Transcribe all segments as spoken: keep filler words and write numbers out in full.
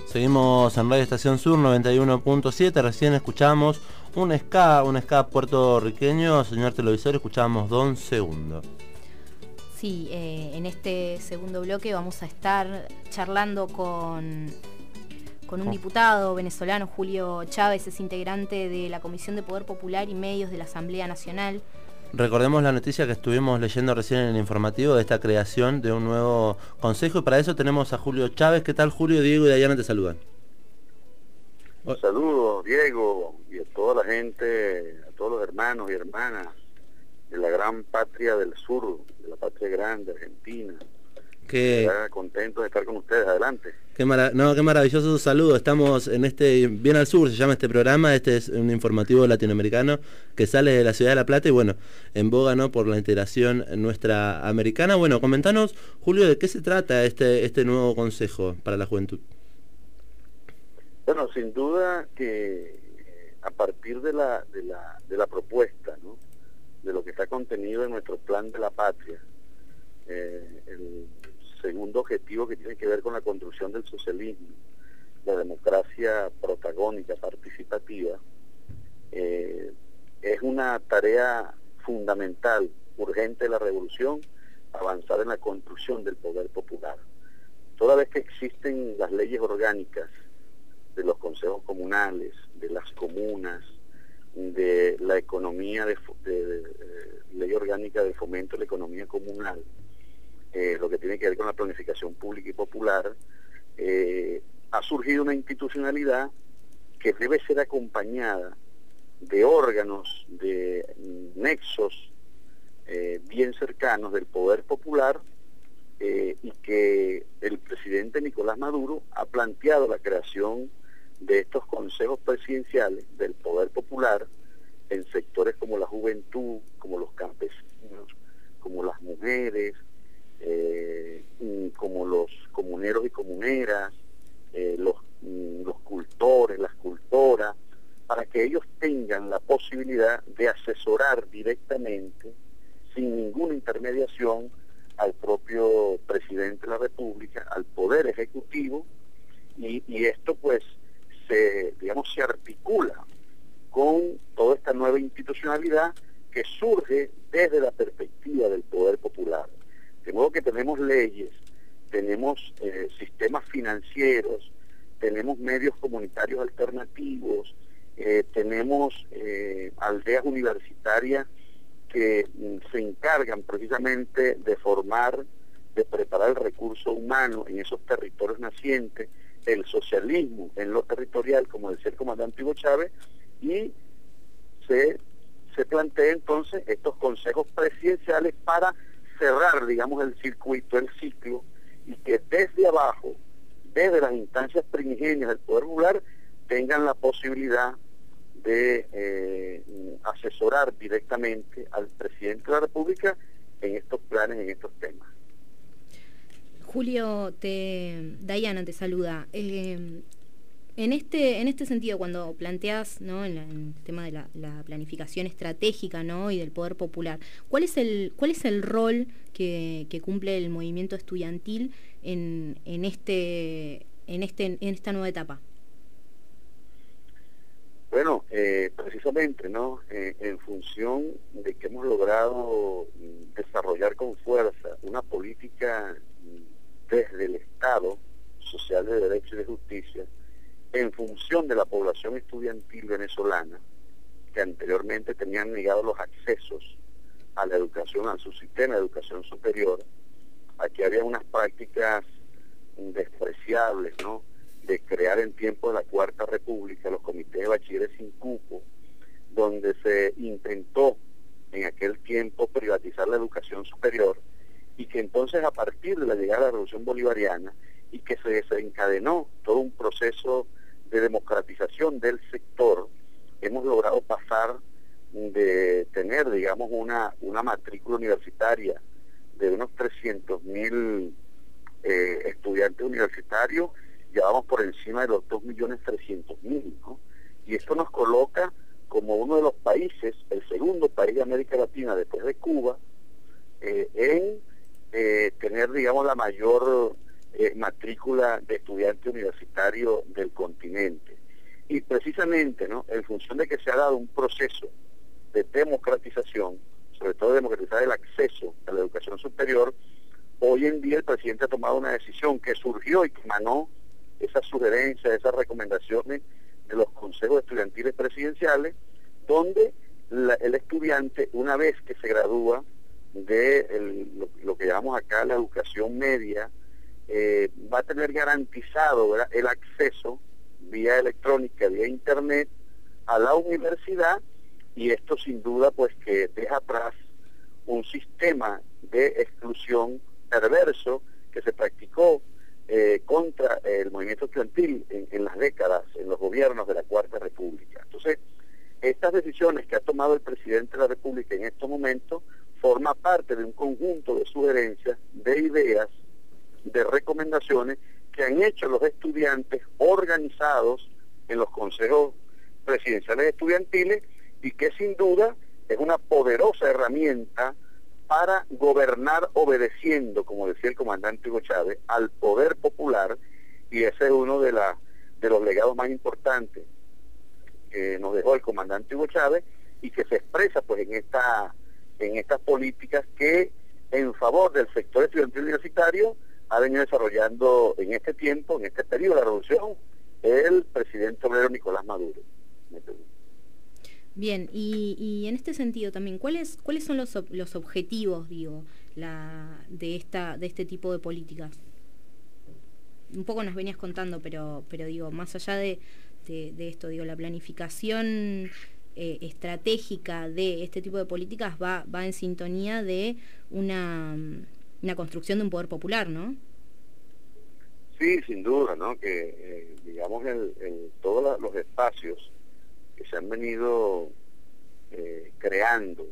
Seguimos en Radio Estación Sur noventa y uno punto siete, recién escuchamos un ska, un ska puertorriqueño, señor televisor, escuchamos Don Segundo. Sí, eh, en este segundo bloque vamos a estar charlando con, con un oh. diputado venezolano, Julio Chávez, es integrante de la Comisión de Poder Popular y Medios de la Asamblea Nacional. Recordemos la noticia que estuvimos leyendo recién en el informativo de esta creación de un nuevo consejo, y para eso tenemos a Julio Chávez. ¿Qué tal, Julio? Diego y Dayana te saludan. Un saludo, Diego, y a toda la gente, a todos los hermanos y hermanas de la gran patria del sur, de la patria grande, Argentina. Qué contento de estar con ustedes. Adelante. Qué, mara... no, qué maravilloso saludo. Estamos en este, bien al sur se llama este programa. Este es un informativo latinoamericano que sale de la ciudad de La Plata y bueno, en boga, ¿no?, por la integración nuestra americana. Bueno, comentanos, Julio, de qué se trata este, este nuevo consejo para la juventud. Bueno, sin duda que a partir de la, de la, de la propuesta, ¿no?, de lo que está contenido en nuestro plan de la patria, eh, el segundo objetivo, que tiene que ver con la construcción del socialismo, la democracia protagónica, participativa, eh, es una tarea fundamental, urgente de la revolución, avanzar en la construcción del poder popular. Toda vez que existen las leyes orgánicas de los consejos comunales, de las comunas, de la economía, de, de, de, de ley orgánica de fomento de la economía comunal, Eh, lo que tiene que ver con la planificación pública y popular, eh, ha surgido una institucionalidad que debe ser acompañada de órganos, de nexos eh, bien cercanos del poder popular, eh, y que el presidente Nicolás Maduro ha planteado la creación de estos consejos presidenciales del poder popular en sectores como la juventud, como los campesinos, como las mujeres, Eh, como los comuneros y comuneras, eh, los, los cultores, las cultoras, para que ellos tengan la posibilidad de asesorar directamente, sin ninguna intermediación, al propio presidente de la República, al Poder Ejecutivo, y, y esto pues se, digamos, se articula con toda esta nueva institucionalidad que surge desde la perspectiva del poder popular. De modo que tenemos leyes, tenemos eh, sistemas financieros, tenemos medios comunitarios alternativos, eh, tenemos eh, aldeas universitarias que mm, se encargan precisamente de formar, de preparar el recurso humano en esos territorios nacientes, el socialismo en lo territorial, como decía el comandante Hugo Chávez, y se, se plantea entonces estos consejos presidenciales para cerrar, digamos, el circuito, el ciclo, y que desde abajo, desde las instancias primigenias del poder popular, tengan la posibilidad de eh, asesorar directamente al presidente de la República en estos planes, en estos temas. Julio, te, Dayana te saluda. Eh, en este en este sentido, cuando planteas, ¿no?, en, la, en el tema de la, la planificación estratégica, ¿no?, y del poder popular, ¿cuál es el cuál es el rol que, que cumple el movimiento estudiantil en, en este en este en esta nueva etapa? Bueno, eh, precisamente, ¿no?, eh, en función de que hemos logrado desarrollar con fuerza una política desde el Estado social de derecho y de justicia, en función de la población estudiantil venezolana, que anteriormente tenían negados los accesos a la educación, a su sistema de educación superior. Aquí había unas prácticas despreciables, ¿no?, de crear en tiempo de la Cuarta República los comités de bachilleres sin cupo, donde se intentó en aquel tiempo privatizar la educación superior, y que entonces, a partir de la llegada de la Revolución Bolivariana, y que se desencadenó todo un proceso de democratización del sector, hemos logrado pasar de tener, digamos, una, una matrícula universitaria de unos trescientos mil eh, estudiantes universitarios, ya vamos por encima de los dos millones trescientos mil, ¿no? Y esto nos coloca como uno de los países, el segundo país de América Latina después de Cuba, eh, en eh, tener, digamos, la mayor eh, matrícula de estudiante universitario del continente. Y precisamente, ¿no?, en función de que se ha dado un proceso de democratización, sobre todo democratizar el acceso a la educación superior, hoy en día el presidente ha tomado una decisión que surgió y que emanó esas sugerencias, esas recomendaciones de los consejos estudiantiles presidenciales, donde la, el estudiante, una vez que se gradúa de el, lo, lo que llamamos acá la educación media, eh, va a tener garantizado, ¿verdad?, el acceso vía electrónica, vía internet, a la universidad, y esto sin duda pues que deja atrás un sistema de exclusión perverso que se practicó eh, contra el movimiento estudiantil en, en las décadas, en los gobiernos de la Cuarta República. Entonces, estas decisiones que ha tomado el presidente de la República en estos momentos forma parte de un conjunto de sugerencias, de ideas, de recomendaciones que han hecho los estudiantes organizados en los consejos presidenciales estudiantiles, y que sin duda es una poderosa herramienta para gobernar obedeciendo, como decía el comandante Hugo Chávez, al poder popular, y ese es uno de, la, de los legados más importantes que nos dejó el comandante Hugo Chávez, y que se expresa pues en esta en estas políticas que en favor del sector estudiantil universitario ha venido desarrollando en este tiempo, en este periodo de la revolución, el presidente obrero Nicolás Maduro. Bien, y, y en este sentido también, ¿cuáles cuáles son los, los objetivos, digo, la, de esta de este tipo de políticas? Un poco nos venías contando, pero pero digo, más allá de, de, de esto, digo, la planificación eh, estratégica de este tipo de políticas va, va en sintonía de una, una construcción de un poder popular, ¿no? Sí, sin duda, ¿no? Que, eh, digamos, el, el, todos los espacios que se han venido eh, creando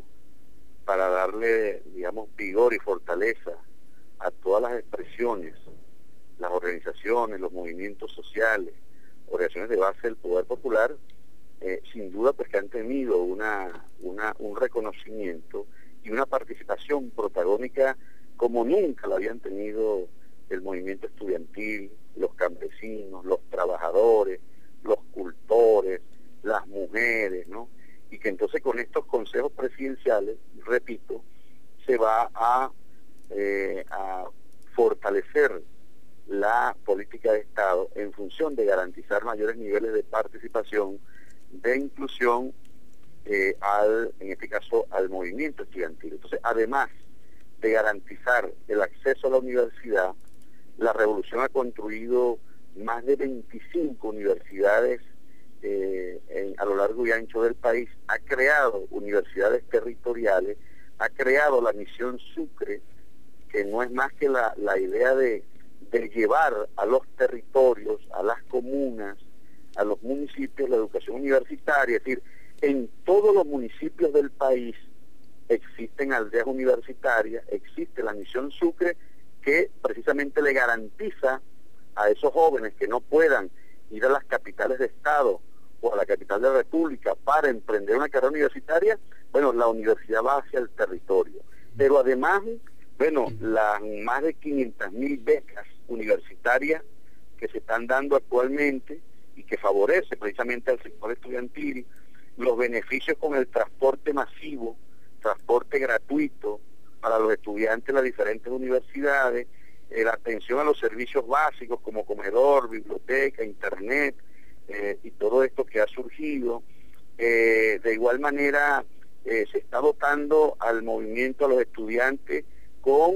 para darle, digamos, vigor y fortaleza a todas las expresiones, las organizaciones, los movimientos sociales, organizaciones de base del poder popular, eh, sin duda pues que han tenido una, una, un reconocimiento y una participación protagónica como nunca la habían tenido el movimiento estudiantil, los campesinos, los trabajadores, los cultores, las mujeres, ¿no? Y que entonces con estos consejos presidenciales, repito, se va a, eh, a fortalecer la política de Estado en función de garantizar mayores niveles de participación, de inclusión, eh, al, en este caso, al movimiento estudiantil. Entonces, además de garantizar el acceso a la universidad, la revolución ha construido más de veinticinco universidades eh, en, a lo largo y ancho del país, ha creado universidades territoriales, ha creado la misión Sucre, que no es más que la, la idea de, de llevar a los territorios, a las comunas, a los municipios la educación universitaria. Es decir, en todos los municipios del país existen aldeas universitarias, existe la misión Sucre, que precisamente le garantiza a esos jóvenes que no puedan ir a las capitales de Estado o a la capital de la República para emprender una carrera universitaria. Bueno, la universidad va hacia el territorio. Pero además, bueno, las más de quinientas mil becas universitarias que se están dando actualmente y que favorece precisamente al sector estudiantil, los beneficios con el transporte masivo, transporte gratuito para los estudiantes de las diferentes universidades, eh, la atención a los servicios básicos como comedor, biblioteca, internet, eh, y todo esto que ha surgido. Eh, de igual manera, eh, se está dotando al movimiento, a los estudiantes, con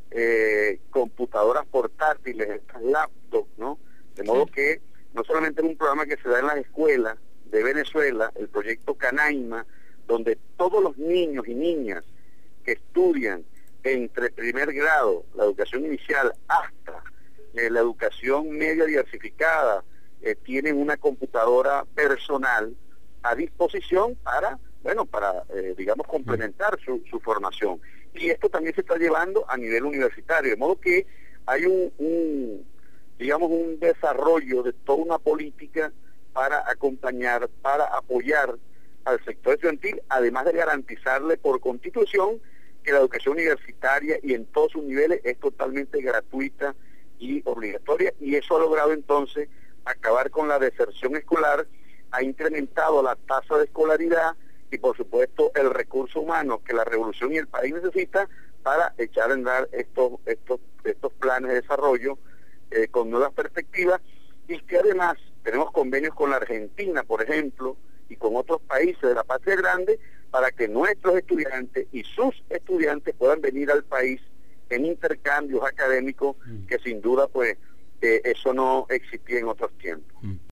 eh, computadoras portátiles, estas laptops, ¿no? De modo que no solamente es un programa que se da en las escuelas de Venezuela, el proyecto Canaima, donde todos los niños y niñas que estudian entre primer grado, la educación inicial, hasta eh, la educación media diversificada, eh, tienen una computadora personal a disposición para, bueno, para, eh, digamos, complementar su, su formación. Y esto también se está llevando a nivel universitario, de modo que hay un, un digamos, un desarrollo de toda una política para acompañar, para apoyar al sector estudiantil, además de garantizarle por constitución que la educación universitaria y en todos sus niveles es totalmente gratuita y obligatoria, y eso ha logrado entonces acabar con la deserción escolar, ha incrementado la tasa de escolaridad y por supuesto el recurso humano que la revolución y el país necesita para echar a andar estos, estos, estos planes de desarrollo eh, con nuevas perspectivas, y que además tenemos convenios con la Argentina, por ejemplo, y con otros países de la patria grande, para que nuestros estudiantes y sus estudiantes puedan venir al país en intercambios académicos, que sin duda pues eh, eso no existía en otros tiempos.